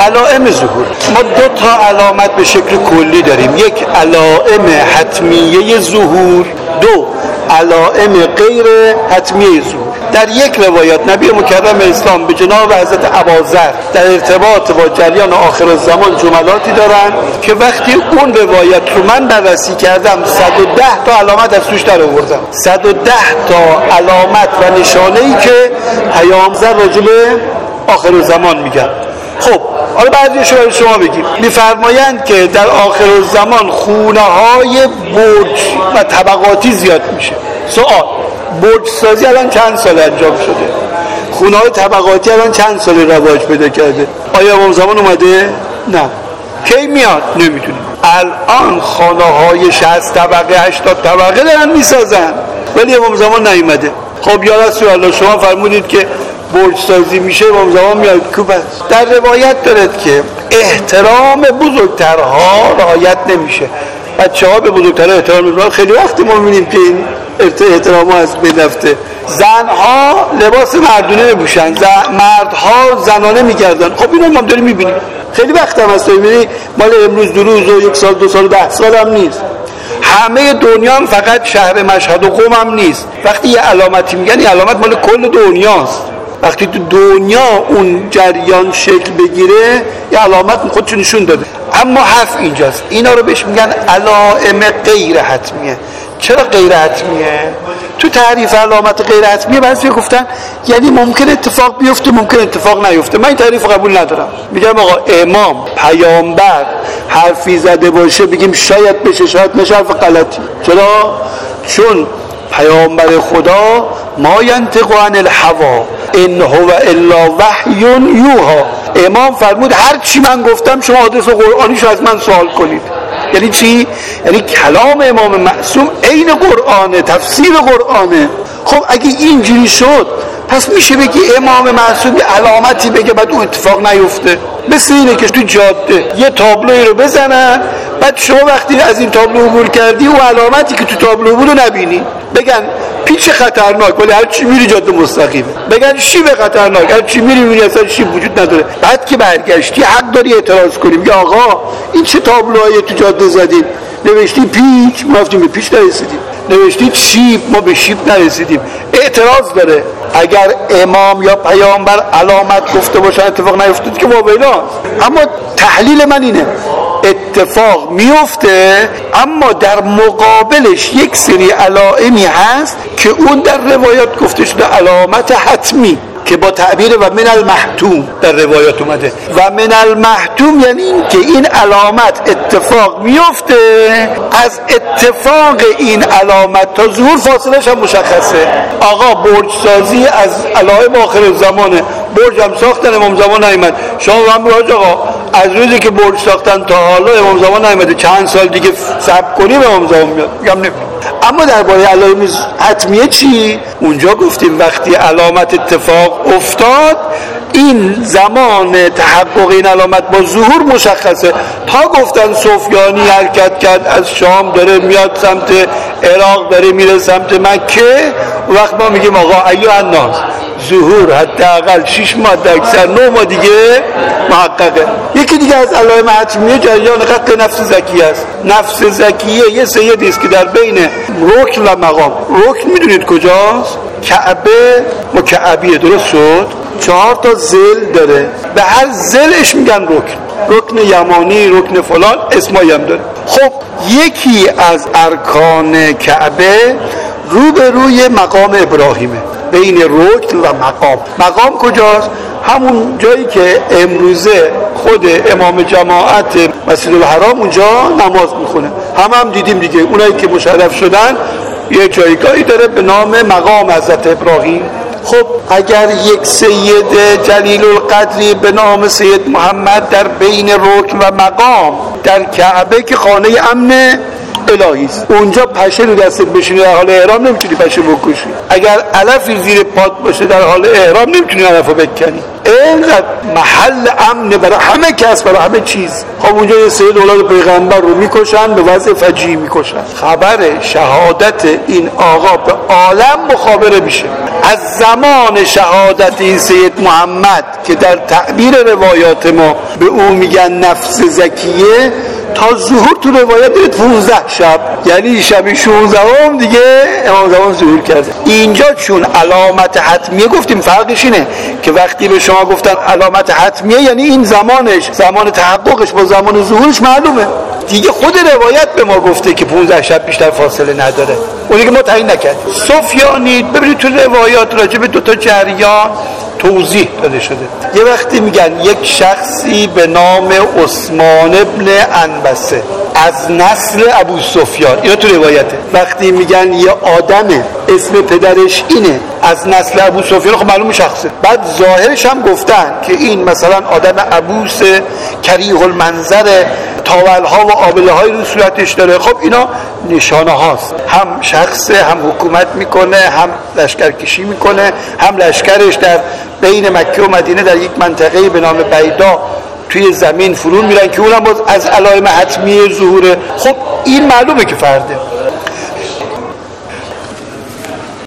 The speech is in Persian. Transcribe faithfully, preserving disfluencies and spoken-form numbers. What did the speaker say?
علائم ظهور. ما دو تا علامت به شکل کلی داریم، یک علائم حتمیه ظهور، دو علائم غیر حتمیه ظهور. در یک روایت نبی مکرم اسلام به جناب حضرت ابوذر در ارتباط با جریان آخر الزمان جملاتی دارن که وقتی اون روایت رو من بررسی کردم صد و ده تا علامت از توش در آوردم، صد و ده تا علامت و نشانه‌ای که پیامبر راجع به آخر الزمان میگن. خب حالا بعضیش رو شما بگیم. میفرمایند که در آخر الزمان خونه های برج و طبقاتی زیاد میشه. سوال: برج سازی الان چند سال انجام شده؟ خونه های طبقاتی الان چند سال رواج پیدا کرده؟ آیا امام زمان اومده؟ نه. کی میاد؟ نمیدونیم. الان خانه های شصت طبقه هشتاد طبقه دارن میسازن ولی امام زمان نیومده. خب یا رسول الله شما فرمودید که برج سازی میشه، امام زمان میاد کوب است. در روایت دارد که احترام بزرگترها رعایت نمیشه. بچه ها به بزرگترها احترام میکنن. خیلی وقت ما میبینیم که این احترام ها از بین رفته. زنها لباس مردونه میپوشن، مردها زنانه میگردن. خب اینو ما داریم میبینیم. خیلی وقت هم هست میبینی مال امروز دو روز و یک سال دو سال ده سال هم نیست. همه دنیا هم فقط شهر مشهد و قم هم نیست. وقتی یه علامتی میگن این علامت مال کل دنیاست. وقتی تو دنیا اون جریان شکل بگیره یه علامت خودشو نشون داده. اما حرف اینجاست، اینا رو بهش میگن علائم غیر حتمیه. چرا غیر حتمیه؟ تو تعریف علامت غیر حتمیه بعضی گفتن یعنی ممکن اتفاق بیفته ممکن اتفاق نیفته. من این تعریف قبول ندارم. میگم آقا امام پیامبر حرفی زده باشه بگیم شاید بشه شاید نشه، حرف غلطی. چرا؟ چون پیامبر خدا ما ینطق عن الهوا ان هو الا وحی یوحی. امام فرمود هر چی من گفتم شما حدیث قرآنیشو از من سوال کنید. یعنی چی؟ یعنی کلام امام معصوم عین قرآنه، تفسیر قرآنه. خب اگه اینجوری شد پس میشه بگی امام معصوم یه علامتی بگه بعد اون اتفاق نیفته. مثل اینه که تو جاده یه تابلوی رو بزنن بعد شما وقتی از این تابلو عبور کردی اون علامتی که تو تابلو بود رو نبینی، بگن پیچ خطرناک ولی هر چی میری جاده مستقیمه، بگن شیب خطرناک هر چی میری میری اصلا شیب وجود نداره. بعد که برگشتی حق داری اعتراض کنی، میگه آقا این چه تابلوهایی تو جاده زدین؟ نوشتی پیچ، ما رفتیم به پیچ نرسیدیم. نوشتی شیب، ما به شیب نرسیدیم. اعتراض داره. اگر امام یا پیامبر علامت گفته باشن اتفاق نیفتاد که واویلاست. اما تحلیل من اینه اتفاق میفته اما در مقابلش یک سری علائمی هست که اون در روایات گفته شده علامت حتمی که با تعبیر و من المحتوم در روایات اومده. و من المحتوم یعنی این که این علامت اتفاق میفته، از اتفاق این علامت تا ظهور فاصلش هم مشخصه. آقا برج سازی از علائم آخر زمانه، برج هم ساختن امام زمان نیامد. شما هم راج آقا از روزی که برج ساختن تا حالا امام زمان نیامده، چند سال دیگه صبر کنیم امام زمان میاد. میگم نمیدونم. اما درباره علائم حتمیه چی؟ اونجا گفتیم وقتی علامت اتفاق افتاد این زمان تحقق این علامت با ظهور مشخصه. تا گفتن سفیانی حرکت کرد از شام داره میاد سمت عراق داره میره سمت مکه، وقت ما میگیم آقا ایها الناس ظهور حداقل شش ماه تا اکثر نه ماه دیگه محققه. یکی دیگه از علائم حتمیه جریان قتل نفس زکیه است. نفس زکیه یه سیدی است که در بین رکن و مقام. رکن میدونید کجاست؟ کعبه مکعبیه، درست شد؟ چهار تا زل داره، به هر زلش میگن رکن، رکن یمانی، رکن فلان، اسمایی هم داره. خب یکی از ارکان کعبه رو به روی مقام ابراهیمه، بین رکن و مقام. مقام کجاست؟ همون جایی که امروزه خود امام جماعت مسجد الحرام اونجا نماز میخونه. هم هم دیدیم دیگه، اونایی که مشرف شدن یه جایگاهی داره به نام مقام حضرت ابراهیم. خب اگر یک سید جلیل القدری به نام سید محمد در بین رکن و مقام در کعبه که خانه امن الهی است. اونجا پشه رو دستت بشینه در حال احرام نمیتونی پشه بکشی. اگر علفی زیر پات باشه در حال احرام نمیتونی علفو بکنی. اینقدر محل امن برای همه کس، برای همه چیز. خب اونجا یه سید اولاد پیغمبر رو میکشن، به وضع فجیع میکشن. خبر شهادت این آقا به عالم مخابره میشه. از زمان شهادت این سید محمد که در تعبیر روایات ما به او میگن نفس زکیه، تا ظهور تو روایت دارید پونزده شب، یعنی شب شانزده هم دیگه امام زمان ظهور کرده. اینجا چون علامت حتمیه گفتیم، فرقش اینه که وقتی به شما گفتن علامت حتمیه یعنی این زمانش، زمان تحققش با زمان ظهورش معلومه دیگه. خود روایت به ما گفته که پونزده شب بیشتر فاصله نداره، اونی که ما تعیین نکردیم. سفیانی ببینید تو روایات راجع به دو تا جریان توضیح داده شده. یه وقتی میگن یک شخصی به نام عثمان ابن عنبسه از نسل ابو سفیان، اینا تو روایته. وقتی میگن یه آدمه اسم پدرش اینه از نسل ابو سفیان، خب معلوم شخصه. بعد ظاهرش هم گفتن که این مثلا آدم عبوس کریه المنظر، تاولها و آبله های رو صورتش داره. خب اینا نشانه هاست، هم شخصه، هم حکومت میکنه، هم لشکرکشی میکنه، هم لشکرش در بین مکه و مدینه در یک منطقه به نام بیدا توی زمین فرو میرن که اونم باز از علائم حتمی ظهوره. خب این معلومه که فرده.